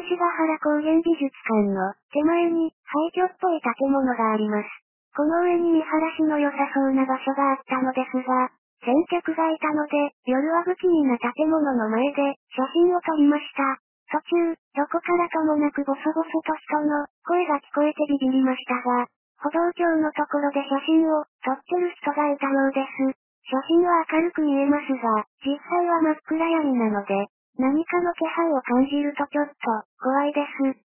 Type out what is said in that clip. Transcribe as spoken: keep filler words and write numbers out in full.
樫ヶ原高原美術館の手前に廃墟っぽい建物があります。この上に見晴らしの良さそうな場所があったのですが、先客がいたので、夜は不気味な建物の前で写真を撮りました。途中、どこからともなくボソボソと人の声が聞こえてビビりましたが、歩道橋のところで写真を撮ってる人がいたようです。写真は明るく見えますが、実際は真っ暗闇なので、何かの気配を感じるとちょっと怖いです。